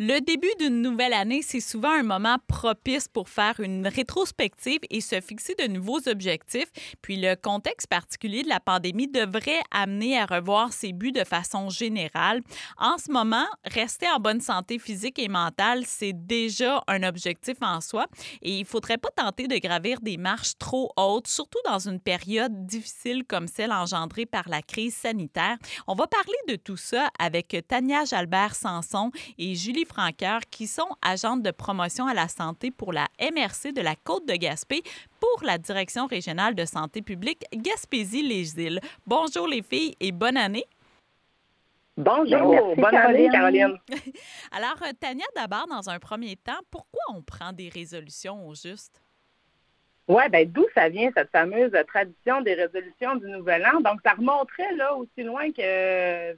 Le début d'une nouvelle année, c'est souvent un moment propice pour faire une rétrospective et se fixer de nouveaux objectifs. Puis le contexte particulier de la pandémie devrait amener à revoir ses buts de façon générale. En ce moment, rester en bonne santé physique et mentale, c'est déjà un objectif en soi et il ne faudrait pas tenter de gravir des marches trop hautes, surtout dans une période difficile comme celle engendrée par la crise sanitaire. On va parler de tout ça avec Tania Jalbert-Sanson et Julie Franqueur, qui sont agentes de promotion à la santé pour la MRC de la Côte-de-Gaspé pour la Direction régionale de santé publique Gaspésie-les-Îles. Bonjour les filles et bonne année. Bonjour, merci, bonne année Caroline. Alors Tania, d'abord, dans un premier temps, pourquoi on prend des résolutions au juste? Oui, bien d'où ça vient cette fameuse tradition des résolutions du Nouvel An? Donc, ça remonterait là aussi loin que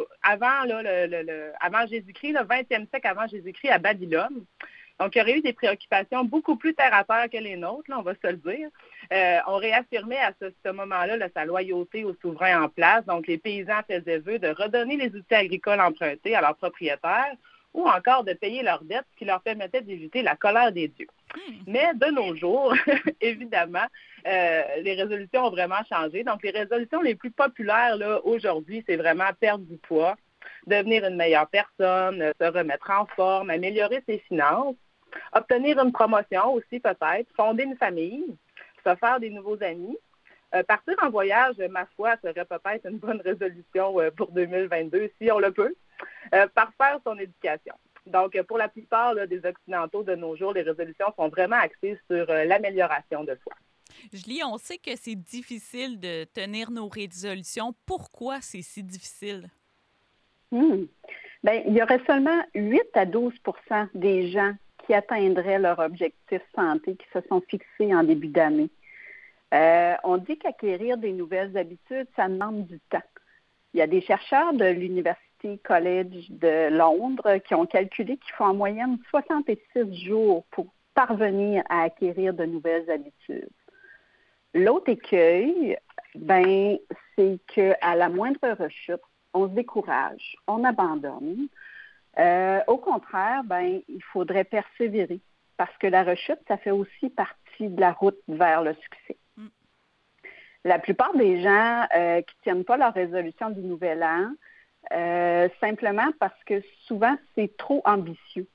avant Jésus-Christ, le 20e siècle avant Jésus-Christ à Babylone. Donc, il y aurait eu des préoccupations beaucoup plus terre-à-terre que les nôtres, là, on va se le dire. On réaffirmait à ce moment-là là, sa loyauté au souverain en place. Donc, les paysans faisaient vœu de redonner les outils agricoles empruntés à leurs propriétaires ou encore de payer leurs dettes, ce qui leur permettait d'éviter la colère des dieux. Mais de nos jours, évidemment, les résolutions ont vraiment changé. Donc, les résolutions les plus populaires là, aujourd'hui, c'est vraiment perdre du poids, devenir une meilleure personne, se remettre en forme, améliorer ses finances, obtenir une promotion aussi peut-être, fonder une famille, se faire des nouveaux amis. Partir en voyage, ma foi, serait peut-être une bonne résolution pour 2022, si on le peut. Parfaire son éducation. Donc, pour la plupart là, des Occidentaux de nos jours, les résolutions sont vraiment axées sur l'amélioration de soi. Julie, on sait que c'est difficile de tenir nos résolutions. Pourquoi c'est si difficile? Bien, il y aurait seulement 8 à 12 % des gens qui atteindraient leur objectif santé qui se sont fixés en début d'année. On dit qu'acquérir des nouvelles habitudes, ça demande du temps. Il y a des chercheurs de l'University College de Londres qui ont calculé qu'il faut en moyenne 66 jours pour parvenir à acquérir de nouvelles habitudes. L'autre écueil, c'est qu'à la moindre rechute, on se décourage, on abandonne. Au contraire, il faudrait persévérer parce que la rechute, ça fait aussi partie de la route vers le succès. La plupart des gens qui ne tiennent pas leur résolution du Nouvel An, simplement parce que souvent, c'est trop ambitieux.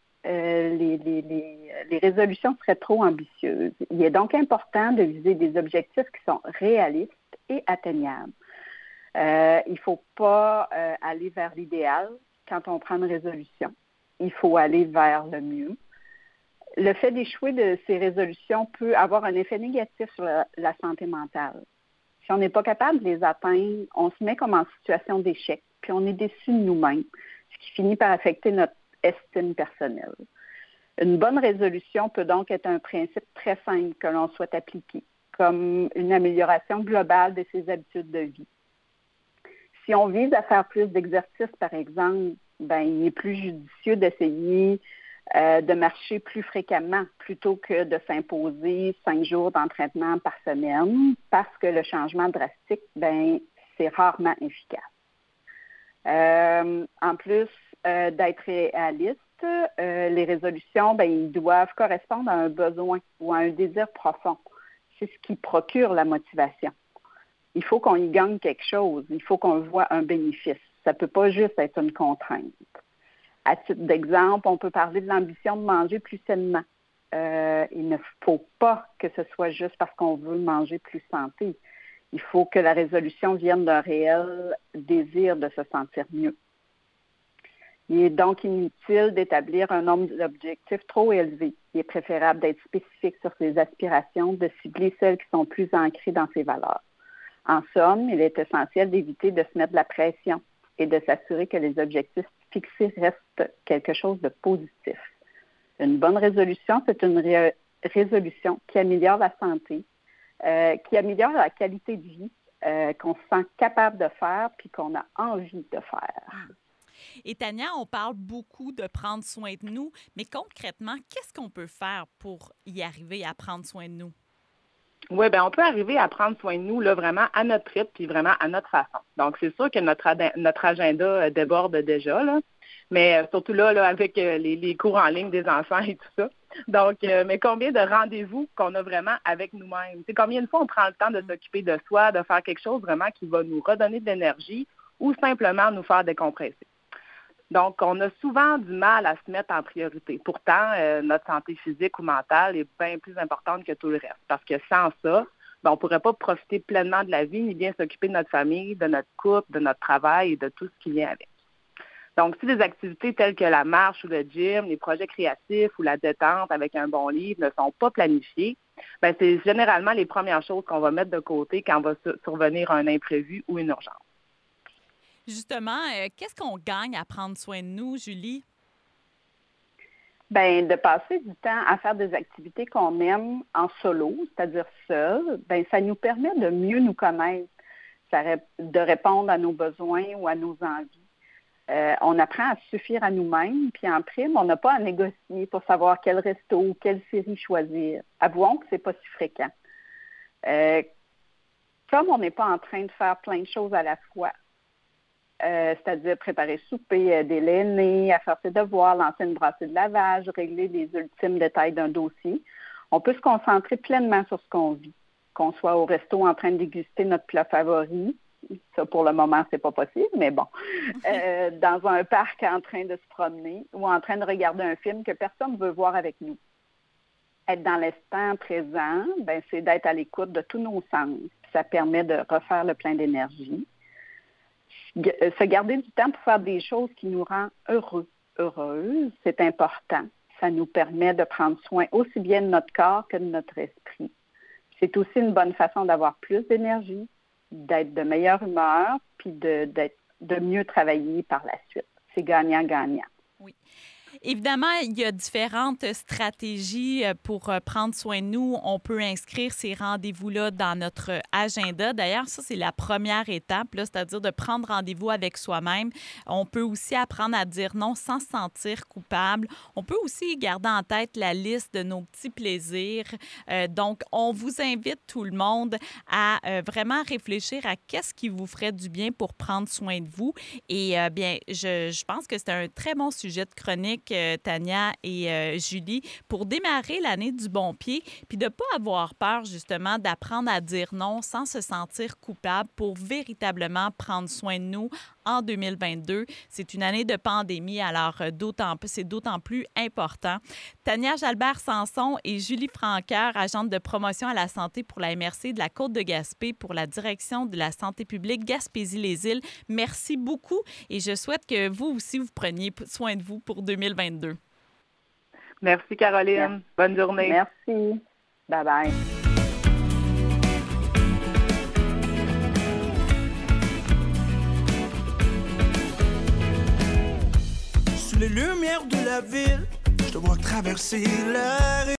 Les résolutions seraient trop ambitieuses. Il est donc important de viser des objectifs qui sont réalistes et atteignables. Il ne faut pas aller vers l'idéal quand on prend une résolution. Il faut aller vers le mieux. Le fait d'échouer de ces résolutions peut avoir un effet négatif sur la santé mentale. Si on n'est pas capable de les atteindre, on se met comme en situation d'échec, puis on est déçu de nous-mêmes, ce qui finit par affecter notre estime personnelle. Une bonne résolution peut donc être un principe très simple que l'on souhaite appliquer, comme une amélioration globale de ses habitudes de vie. Si on vise à faire plus d'exercices, par exemple, il est plus judicieux d'essayer de marcher plus fréquemment plutôt que de s'imposer 5 jours d'entraînement par semaine parce que le changement drastique, c'est rarement efficace. En plus d'être réaliste, les résolutions, ils doivent correspondre à un besoin ou à un désir profond. C'est ce qui procure la motivation. Il faut qu'on y gagne quelque chose. Il faut qu'on voit un bénéfice. Ça ne peut pas juste être une contrainte. À titre d'exemple, on peut parler de l'ambition de manger plus sainement. Il ne faut pas que ce soit juste parce qu'on veut manger plus santé. Il faut que la résolution vienne d'un réel désir de se sentir mieux. Il est donc inutile d'établir un nombre d'objectifs trop élevé. Il est préférable d'être spécifique sur ses aspirations, de cibler celles qui sont plus ancrées dans ses valeurs. En somme, il est essentiel d'éviter de se mettre de la pression et de s'assurer que les objectifs fixés restent quelque chose de positif. Une bonne résolution, c'est une résolution qui améliore la santé, qui améliore la qualité de vie, qu'on se sent capable de faire puis qu'on a envie de faire. Et Tania, on parle beaucoup de prendre soin de nous, mais concrètement, qu'est-ce qu'on peut faire pour y arriver à prendre soin de nous? Oui, on peut arriver à prendre soin de nous là, vraiment à notre rythme puis vraiment à notre façon. Donc, c'est sûr que notre agenda déborde déjà, là. Mais surtout là, avec les cours en ligne des enfants et tout ça. Donc, mais combien de rendez-vous qu'on a vraiment avec nous-mêmes? C'est combien de fois on prend le temps de s'occuper de soi, de faire quelque chose vraiment qui va nous redonner de l'énergie ou simplement nous faire décompresser? Donc, on a souvent du mal à se mettre en priorité. Pourtant, notre santé physique ou mentale est bien plus importante que tout le reste. Parce que sans ça, on ne pourrait pas profiter pleinement de la vie ni bien s'occuper de notre famille, de notre couple, de notre travail et de tout ce qui vient avec. Donc, si des activités telles que la marche ou le gym, les projets créatifs ou la détente avec un bon livre ne sont pas planifiés, c'est généralement les premières choses qu'on va mettre de côté quand va survenir un imprévu ou une urgence. Justement, qu'est-ce qu'on gagne à prendre soin de nous, Julie? De passer du temps à faire des activités qu'on aime en solo, c'est-à-dire seul, ça nous permet de mieux nous connaître, de répondre à nos besoins ou à nos envies. On apprend à suffire à nous-mêmes, puis en prime, on n'a pas à négocier pour savoir quel resto ou quelle série choisir. Avouons que c'est pas si fréquent. Comme on n'est pas en train de faire plein de choses à la fois, c'est-à-dire préparer souper, aider l'aîné, à faire ses devoirs, lancer une brassée de lavage, régler les ultimes détails d'un dossier, on peut se concentrer pleinement sur ce qu'on vit. Qu'on soit au resto en train de déguster notre plat favori, ça, pour le moment, c'est pas possible, mais bon. Dans un parc en train de se promener ou en train de regarder un film que personne ne veut voir avec nous. Être dans l'instant présent, c'est d'être à l'écoute de tous nos sens. Ça permet de refaire le plein d'énergie. Se garder du temps pour faire des choses qui nous rendent heureuses, c'est important. Ça nous permet de prendre soin aussi bien de notre corps que de notre esprit. C'est aussi une bonne façon d'avoir plus d'énergie, d'être de meilleure humeur, puis de mieux travailler par la suite. C'est gagnant-gagnant. Oui. Évidemment, il y a différentes stratégies pour prendre soin de nous. On peut inscrire ces rendez-vous-là dans notre agenda. D'ailleurs, ça, c'est la première étape, là, c'est-à-dire de prendre rendez-vous avec soi-même. On peut aussi apprendre à dire non sans se sentir coupable. On peut aussi garder en tête la liste de nos petits plaisirs. Donc, on vous invite tout le monde à vraiment réfléchir à qu'est-ce qui vous ferait du bien pour prendre soin de vous. Et bien, je pense que c'est un très bon sujet de chronique, Tania et Julie, pour démarrer l'année du bon pied, puis de ne pas avoir peur, justement, d'apprendre à dire non sans se sentir coupable pour véritablement prendre soin de nous en 2022. C'est une année de pandémie, alors c'est d'autant plus important. Tania Jalbert-Sanson et Julie Francoeur, agente de promotion à la santé pour la MRC de la Côte-de-Gaspé pour la direction de la santé publique Gaspésie-les-Îles. Merci beaucoup et je souhaite que vous aussi, vous preniez soin de vous pour 2022. Merci, Caroline. Merci. Bonne journée. Merci. Bye-bye. Sous les lumières de la ville, je te vois traverser la rue.